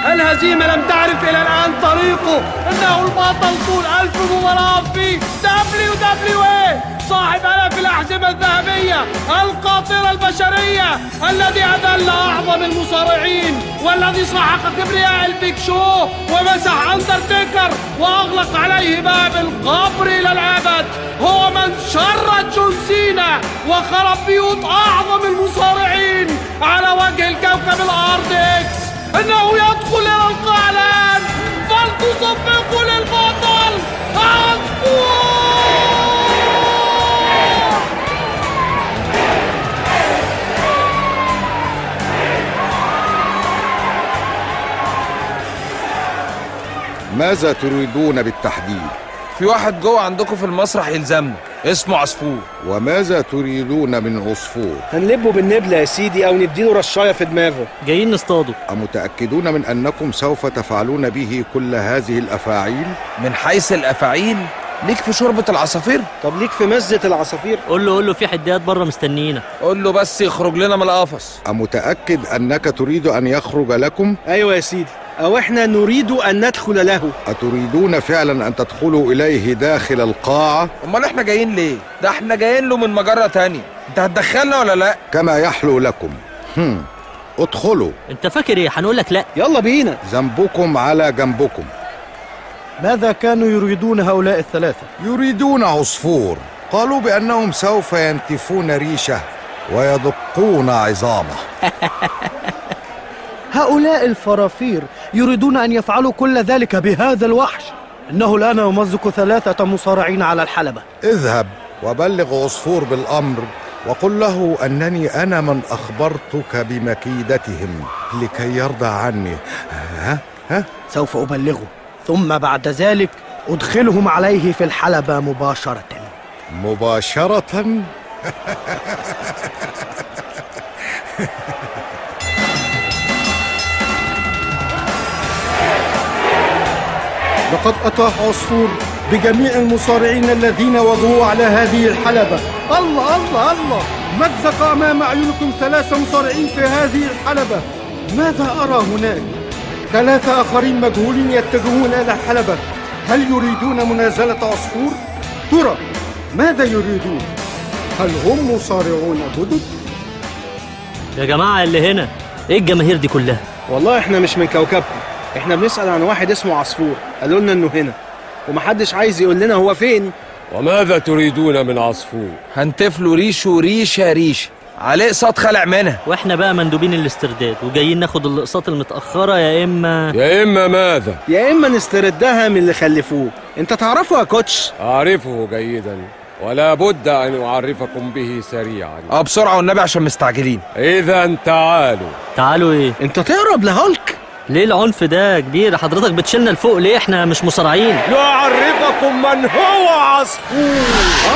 الهزيمة لم تعرف إلى الآن طريقه. إنه البطل طول 1000 مباراة في WWE، صاحب آلاف الأحزمة الذهبية، القاطرة البشرية، الذي أذل أعظم المصارعين، والذي سحق كبرياء البيج شو ومسح أندرتيكر وأغلق عليه باب القبر إلى الأبد. هو من شرد جون سينا وخرب بيوت أعظم المصارعين على وجه الكوكب الأرض إكس. إنه يدخل إلى القاع الآن، فلتصفقوا للبطل عصفور. ماذا تريدون بالتحديد؟ في واحد جوه عندكم في المسرح يلزمنا، اسمه عصفور. وماذا تريدون من عصفور؟ هنلبه بالنبلة يا سيدي، أو نديله رشاية في دماغه. جايين نصطاده. أمتأكدون من أنكم سوف تفعلون به كل هذه الأفاعيل؟ من حيث الأفاعيل ليك في شوربة العصافير؟ طب ليك في مزة العصافير؟ قول له في حديات بره مستنينا. قول له بس يخرج لنا من القفص. أمتأكد أنك تريد أن يخرج لكم؟ أيوة يا سيدي، أو إحنا نريد أن ندخل له. أتريدون فعلا أن تدخلوا إليه داخل القاعة؟ أمال إحنا جايين ليه؟ ده إحنا جايين له من مجرة تانية. أنت هتدخلنا ولا لأ؟ كما يحلو لكم. ادخلوا. أنت فاكر إيه؟ هنقول لك لأ. يلا بينا. ذنبكم على جنبكم. ماذا كانوا يريدون هؤلاء الثلاثة؟ يريدون عصفور. قالوا بأنهم سوف ينتفون ريشه ويدقون عظامه. هؤلاء الفرافير يريدون أن يفعلوا كل ذلك بهذا الوحش. إنه الآن يمزق 3 مصارعين على الحلبة. اذهب وبلغ عصفور بالأمر وقل له أنني أنا من أخبرتك بمكيدتهم لكي يرضى عني. ها؟ سوف أبلغه، ثم بعد ذلك أدخلهم عليه في الحلبة مباشرة. مباشرة؟ لقد أطاح عصفور بجميع المصارعين الذين وضعوا على هذه الحلبة. الله الله الله، مزق أمام أعينكم 3 مصارعين في هذه الحلبة. ماذا أرى هناك؟ 3 آخرين مجهولين يتجهون إلى الحلبة. هل يريدون منازلة عصفور؟ ترى ماذا يريدون؟ هل هم مصارعون جدد؟ يا جماعة اللي هنا، إيه الجماهير دي كلها؟ والله إحنا مش من كوكبكم، إحنا بنسأل عن واحد اسمه عصفور، قالوا لنا إنه هنا ومحدش عايز يقول لنا هو فين. وماذا تريدون من عصفور؟ هنتفلوا ريشه ريشة عليه اقساط خلع منها. واحنا بقى مندوبين الاسترداد وجايين ناخد الاقساط المتأخرة، يا إما ماذا؟ يا إما نستردها من اللي خلفوه. أنت تعرفه يا كوتش؟ أعرفه جيدا، ولا بد أن أعرفكم به سريعا. بسرعة والنبي عشان مستعجلين. إذا تعالوا إيه؟ أنت تقرب لهالك؟ ليه العنف ده كبير؟ حضرتك بتشيلنا لفوق ليه؟ احنا مش مصارعين. لأعرفكم من هو عصفور.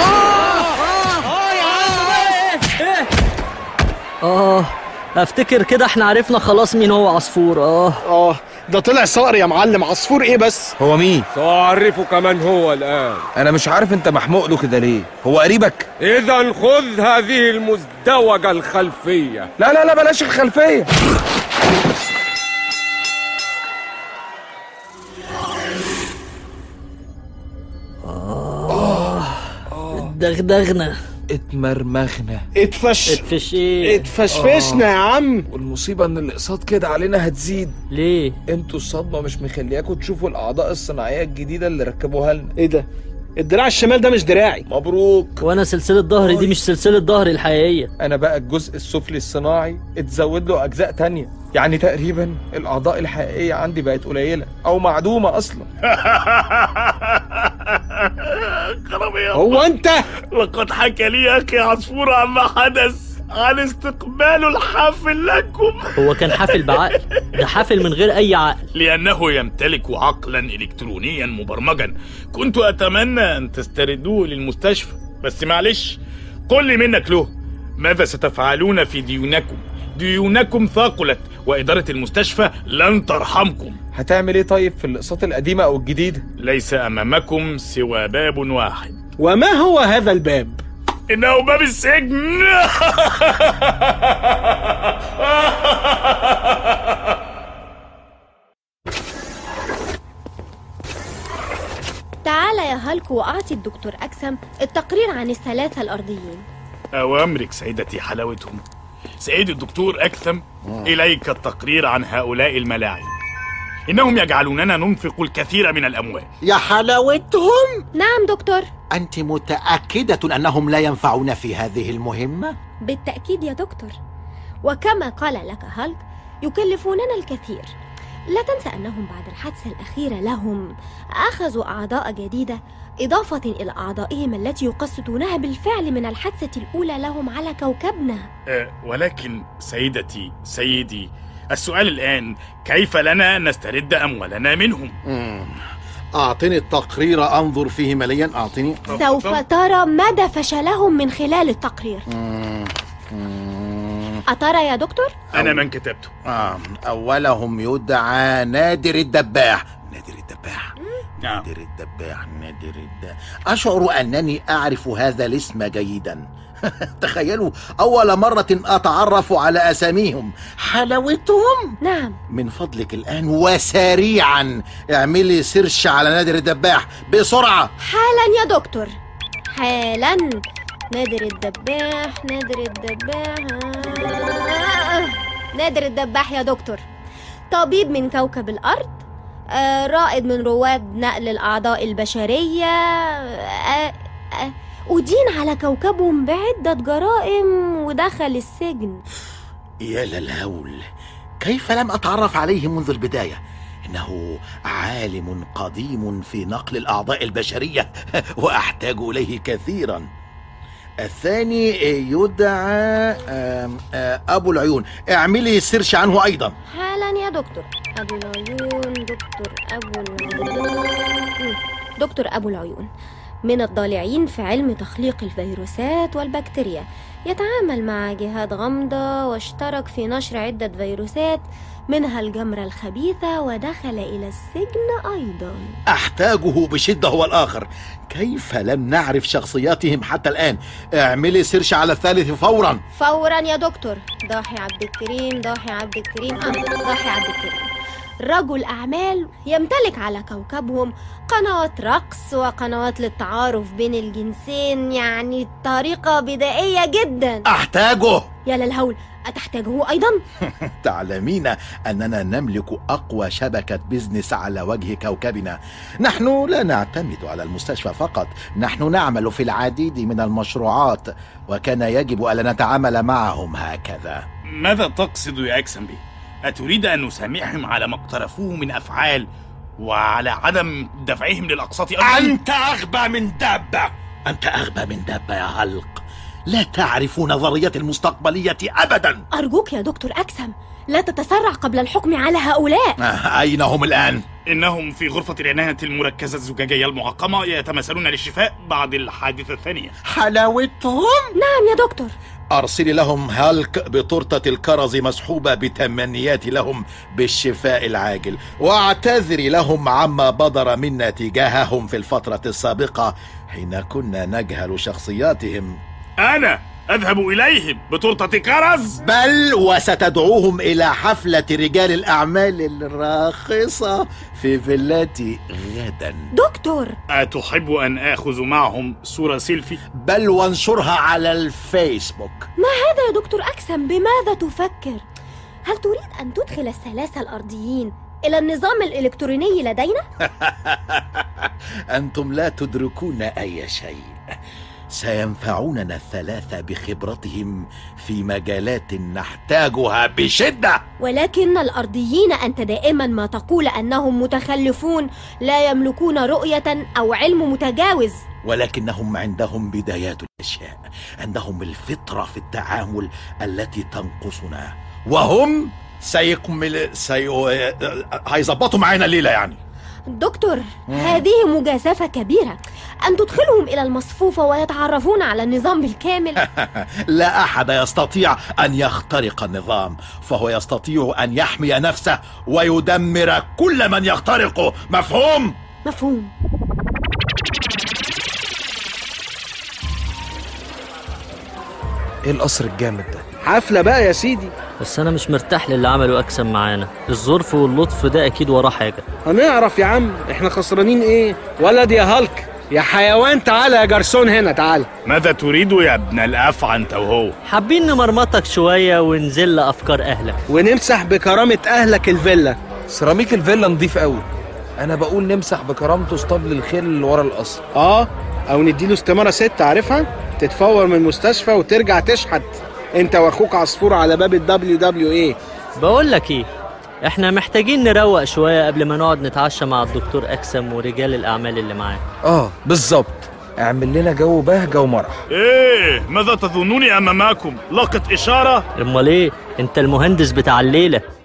افتكر كده احنا عرفنا خلاص مين هو عصفور. ده طلع صقر يا معلم. عصفور ايه بس؟ هو مين؟ سأعرفك من هو الآن. انا مش عارف انت محموق له كده ليه؟ هو قريبك؟ إذا خذ هذه المزدوجة الخلفية. لا بلاش الخلفية. دغدغنا، اتمرمخنا، اتفشفشنا يا عم. والمصيبة ان الاقساط كده علينا هتزيد. ليه؟ انتوا الصدمة مش مخلياكوا تشوفوا الاعضاء الصناعية الجديدة اللي ركبوها لنا. ايه ده؟ الدراع الشمال ده مش دراعي. مبروك. وانا سلسلة ظهري دي مش سلسلة ظهري الحقيقية. انا بقى الجزء السفلي الصناعي اتزود له اجزاء تانية، يعني تقريبا الاعضاء الحقيقية عندي بقت قليلة او معدومة اصلا. هو انت؟ لقد حكى لي اخي عصفور عما حدث عن استقباله الحافل لكم. هو كان حافل بعقل؟ ده حافل من غير اي عقل. لانه يمتلك عقلا الكترونيا مبرمجا. كنت اتمنى ان تستردوه للمستشفى، بس معلش. قل لي منك له، ماذا ستفعلون في ديونكم؟ ديونكم ثاقلت وإدارة المستشفى لن ترحمكم. هتعمل ايه طيب في الاقساط القديمة او الجديدة؟ ليس امامكم سوى باب واحد. وما هو هذا الباب؟ إنه باب السجن. يا هالك وأعطي الدكتور أكسم التقرير عن الثلاثة الأرضيين. أوامرك سيدتي حلاوتهم. سيد الدكتور أكثم، إليك التقرير عن هؤلاء الملاعين. إنهم يجعلوننا ننفق الكثير من الأموال. يا حلاوتهم. نعم دكتور. أنت متأكدة أنهم لا ينفعون في هذه المهمة؟ بالتأكيد يا دكتور، وكما قال لك هالك يكلفوننا الكثير. لا تنسى أنهم بعد الحادثة الأخيرة لهم أخذوا أعضاء جديدة إضافة إلى أعضائهم التي يقسطونها بالفعل من الحادثة الأولى لهم على كوكبنا. ولكن سيدي، السؤال الآن كيف لنا أن نسترد أموالنا منهم؟ أعطني التقرير أنظر فيه مليا. أعطني. سوف ترى مدى فشلهم من خلال التقرير. أترى يا دكتور؟ أنا من كتبته. أولهم يدعى نادر الدباح. أشعر أنني أعرف هذا الاسم جيدا. تخيلوا، أول مرة أتعرف على أساميهم. حلاوتهم. نعم. من فضلك الآن وسريعا اعملي سيرش على نادر الدباح بسرعة. حالا يا دكتور، حالا. نادر الدباح يا دكتور، طبيب من كوكب الأرض، رائد من رواد نقل الأعضاء البشرية، أدين على كوكبهم بعدة جرائم ودخل السجن. يا للهول، كيف لم أتعرف عليه منذ البداية؟ إنه عالم قديم في نقل الأعضاء البشرية وأحتاج إليه كثيرا. الثاني يدعى أبو العيون. اعملي سيرش عنه أيضا. حالا يا دكتور. دكتور أبو العيون من الضالعين في علم تخليق الفيروسات والبكتيريا، يتعامل مع جهات غامضة واشترك في نشر عدة فيروسات منها الجمرة الخبيثة، ودخل إلى السجن أيضا. أحتاجه بشدة هو الآخر. كيف لم نعرف شخصياتهم حتى الآن؟ اعملي سيرش على الثالث فورا. فورا يا دكتور. ضاحي عبد الكريم. رجل أعمال يمتلك على كوكبهم قنوات رقص وقنوات للتعارف بين الجنسين، يعني طريقة بدائية جدا. أحتاجه. يا للهول، أتحتاجه أيضا؟ تعلمين أننا نملك أقوى شبكة بيزنس على وجه كوكبنا. نحن لا نعتمد على المستشفى فقط، نحن نعمل في العديد من المشروعات، وكان يجب ألا نتعامل معهم هكذا. ماذا تقصد يا أكسنبي؟ أتريد أن نسامحهم على ما اقترفوه من أفعال وعلى عدم دفعهم للأقساط أيضا؟ أنت أغبى من دابة يا هالك. لا تعرف نظرية المستقبلية أبدا. أرجوك يا دكتور أكسم، لا تتسرع قبل الحكم على هؤلاء. أين هم الآن؟ إنهم في غرفة العناية المركزة الزجاجية المعقمة، يتمثلون للشفاء بعد الحادثة الثانية. حلاوتهم؟ نعم يا دكتور. أرسلي لهم هالك بطرطة الكرز مسحوبة بتمنيات لهم بالشفاء العاجل، واعتذري لهم عما بدر منا تجاههم في الفترة السابقة حين كنا نجهل شخصياتهم. أنا أذهب إليهم بطرطة كرز، بل وستدعوهم إلى حفلة رجال الأعمال الراخصة في فيلاتي غدا. دكتور، أتحب أن آخذ معهم صورة سيلفي؟ بل وانشرها على الفيسبوك. ما هذا يا دكتور أكسم؟ بماذا تفكر؟ هل تريد أن تدخل الثلاثة الأرضيين إلى النظام الإلكتروني لدينا؟ أنتم لا تدركون أي شيء. سينفعوننا الثلاثة بخبرتهم في مجالات نحتاجها بشدة. ولكن الأرضيين أنت دائما ما تقول أنهم متخلفون، لا يملكون رؤية أو علم متجاوز. ولكنهم عندهم بدايات الأشياء، عندهم الفطرة في التعامل التي تنقصنا، وهم هيظبطوا معانا الليلة يعني. دكتور، هذه مجازفة كبيرة، أن تدخلهم إلى المصفوفة ويتعرفون على النظام بالكامل. لا أحد يستطيع أن يخترق النظام، فهو يستطيع أن يحمي نفسه ويدمر كل من يخترقه. مفهوم؟ مفهوم. ايه القصر الجامد ده؟ حفلة بقى يا سيدي. بس أنا مش مرتاح للي عمله أكسم معانا. الظرف واللطف ده أكيد وراه حاجة. هنعرف يا عم، احنا خسرانين ايه؟ ولد يا هالك، يا حيوان تعالى يا جرسون هنا تعالى. ماذا تريد يا ابن الأفعى أنت وهو؟ حابين نمرمطك شوية ونزل أفكار أهلك ونمسح بكرامة أهلك الفيلا. سيراميك الفيلا نضيف قوي. أنا بقول نمسح بكرامته اسطبل الخيل اللي ورا القصر. أو نديله استمارة 6 عارفها؟ تتفور من المستشفى وترجع تشحت أنت وأخوك عصفور على باب WWE. بقول لك إيه، احنا محتاجين نروق شوية قبل ما نقعد نتعشى مع الدكتور أكسم ورجال الأعمال اللي معاه. بالظبط، اعمل لنا جو بهجة ومرح. إيه ماذا تظنوني أمامكم؟ لقط إشارة؟ امال ايه، انت المهندس بتاع الليلة.